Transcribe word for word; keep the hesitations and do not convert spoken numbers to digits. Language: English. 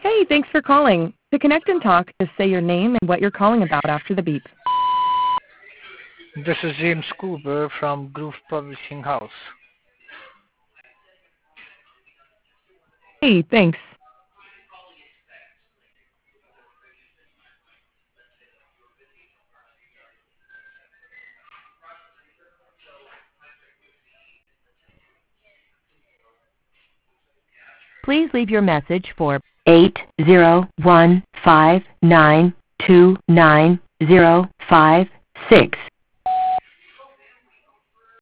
Hey, thanks for calling. To connect and talk, just say your name and what you're calling about after the beep. This is James Cooper from Groove Publishing House. Hey, thanks. Please leave your message for eight zero one five nine two nine zero five six.